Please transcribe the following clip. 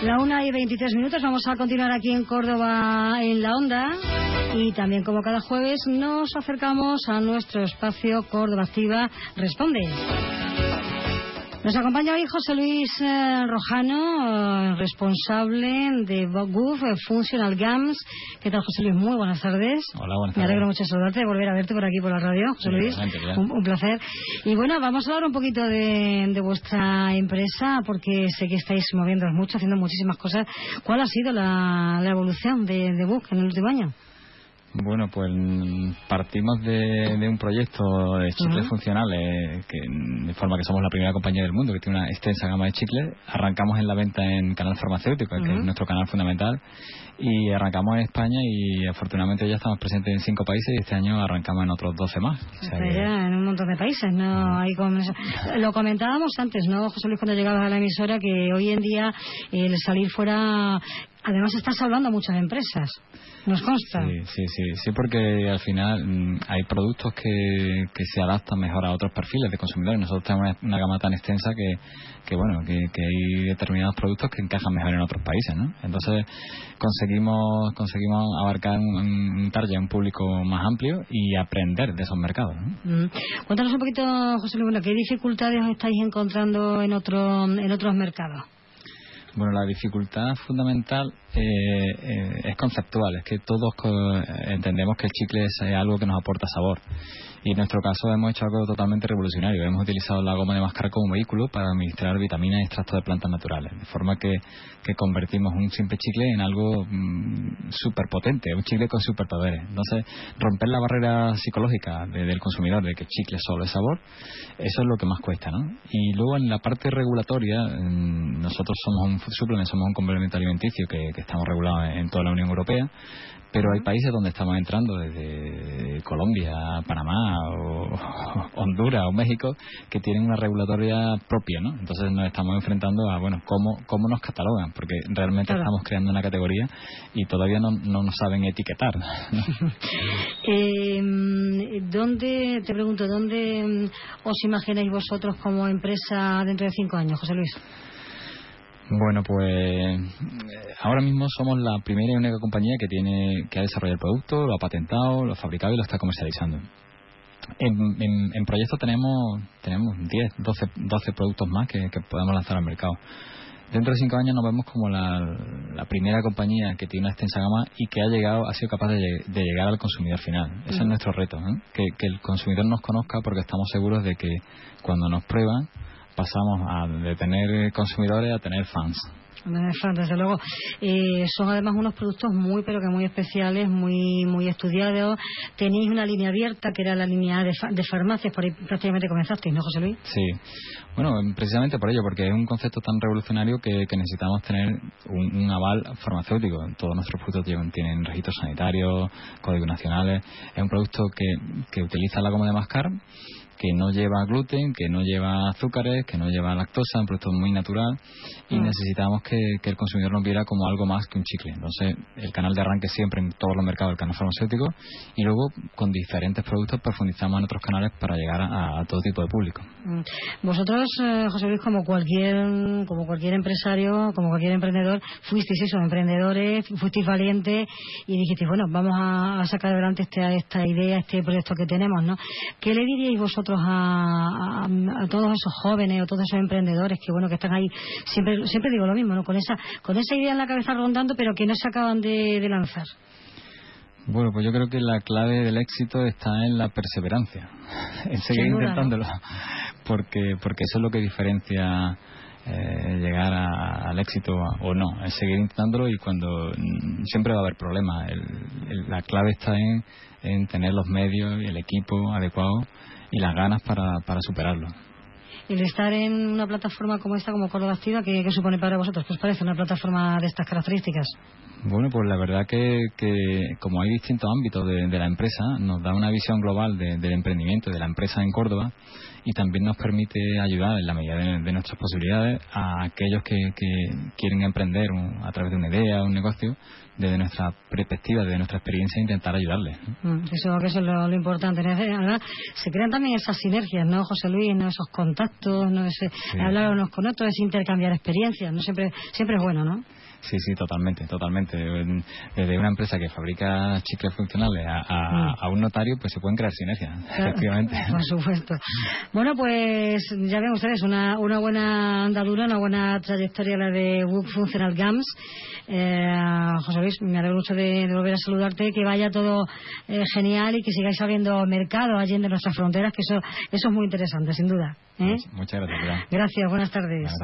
La 1:23, vamos a continuar aquí en Córdoba en la Onda y también como cada jueves nos acercamos a nuestro espacio Córdoba Activa Responde. Nos acompaña hoy José Luis Rojano, responsable de GUF Functional Gums. ¿Qué tal, José Luis? Muy buenas tardes. Hola, buenas tardes. Me alegro mucho de saludarte, de volver a verte por aquí por la radio, José Luis. Un placer. Y bueno, vamos a hablar un poquito de vuestra empresa, porque sé que estáis moviéndoos mucho, haciendo muchísimas cosas. ¿Cuál ha sido la evolución de GUF en el último año? Bueno, pues partimos de un proyecto de chicles funcionales, que de forma que somos la primera compañía del mundo que tiene una extensa gama de chicles. Arrancamos en la venta en canal farmacéutico, que es nuestro canal fundamental, y arrancamos en España y afortunadamente ya estamos presentes en 5 países y este año arrancamos en otros 12 más. O sea que... ya en un montón de países, ¿no? Lo comentábamos antes, ¿no, José Luis, cuando llegabas a la emisora, que hoy en día el salir fuera... Además estás hablando a muchas empresas, nos consta. Sí, porque al final hay productos que se adaptan mejor a otros perfiles de consumidores. Nosotros tenemos una gama tan extensa que hay determinados productos que encajan mejor en otros países, ¿no? Entonces conseguimos abarcar un target, un público más amplio y aprender de esos mercados, ¿no? Cuéntanos un poquito, José Luis, ¿qué dificultades os estáis encontrando en otros mercados? Bueno, la dificultad fundamental es conceptual, es que todos entendemos que el chicle es algo que nos aporta sabor. Y en nuestro caso hemos hecho algo totalmente revolucionario. Hemos utilizado la goma de mascar como vehículo para administrar vitaminas y extractos de plantas naturales. De forma que convertimos un simple chicle en algo súper potente, un chicle con superpoderes. Entonces, romper la barrera psicológica del consumidor de que el chicle solo es sabor, eso es lo que más cuesta, ¿no? Y luego en la parte regulatoria, nosotros somos un food supplement, somos un complemento alimenticio que estamos regulados en toda la Unión Europea. Pero hay países donde estamos entrando, desde Colombia, Panamá, o Honduras o México, que tienen una regulatoria propia, ¿no? Entonces nos estamos enfrentando a, bueno, cómo nos catalogan, porque realmente estamos creando una categoría y todavía no nos saben etiquetar, ¿no? ¿Dónde os imagináis vosotros como empresa dentro de 5 años, José Luis? Bueno, pues ahora mismo somos la primera y única compañía que ha desarrollado el producto, lo ha patentado, lo ha fabricado y lo está comercializando. En proyecto tenemos 10, 12 productos más que podemos lanzar al mercado. Dentro de 5 años nos vemos como la primera compañía que tiene una extensa gama y que ha sido capaz de llegar al consumidor final. Ese es nuestro reto, ¿eh? Que el consumidor nos conozca, porque estamos seguros de que cuando nos prueban pasamos de tener consumidores a tener fans. Desde luego. Son además unos productos muy especiales, muy estudiados. Tenéis una línea abierta, que era la línea de farmacias, por ahí prácticamente comenzasteis, ¿no, José Luis? Sí. Bueno, precisamente por ello, porque es un concepto tan revolucionario que necesitamos tener un aval farmacéutico. Todos nuestros productos tienen registros sanitarios, códigos nacionales. Es un producto que utiliza la goma de mascar, que no lleva gluten, que no lleva azúcares, que no lleva lactosa, un producto muy natural, y necesitamos que el consumidor nos viera como algo más que un chicle. Entonces, el canal de arranque siempre en todos los mercados, el canal farmacéutico, y luego con diferentes productos profundizamos en otros canales para llegar a todo tipo de público. Vosotros, José Luis, como cualquier empresario, como cualquier emprendedor, fuisteis emprendedores, fuisteis valientes y dijisteis, bueno, vamos a sacar adelante esta idea, este proyecto que tenemos, ¿no? ¿Qué le diríais vosotros a todos esos jóvenes o todos esos emprendedores que están ahí, siempre digo lo mismo, ¿no? Con esa idea en la cabeza rondando, pero que no se acaban de lanzar? Bueno, pues yo creo que la clave del éxito está en la perseverancia, en seguir intentándolo, ¿no? porque eso es lo que diferencia llegar al éxito o no, es seguir intentándolo, y cuando siempre va a haber problemas. La clave está en tener los medios y el equipo adecuado y las ganas para superarlo. El estar en una plataforma como esta, como Córdoba Activa, ¿qué supone para vosotros? ¿Qué os parece una plataforma de estas características? Bueno, pues la verdad que como hay distintos ámbitos de la empresa, nos da una visión global del emprendimiento de la empresa en Córdoba, y también nos permite ayudar en la medida de nuestras posibilidades a aquellos que quieren emprender a través de una idea, un negocio, desde nuestra perspectiva, desde nuestra experiencia, intentar ayudarles. Eso es lo importante. Además, se crean también esas sinergias, ¿no, José Luis? ¿No? Esos contactos, ¿no? Hablar unos con otros, es intercambiar experiencias, ¿no? Siempre es bueno, ¿no? Sí, totalmente. Desde una empresa que fabrica chicles funcionales a un notario, pues se pueden crear sinergias, claro, efectivamente. Por supuesto. Bueno, pues ya ven ustedes, una buena andadura, una buena trayectoria la de Wood Functional Gums. José Luis, me alegro mucho de volver a saludarte, que vaya todo genial y que sigáis abriendo mercado allí en nuestras fronteras, que eso es muy interesante, sin duda. Muchas gracias. Gracias, buenas tardes.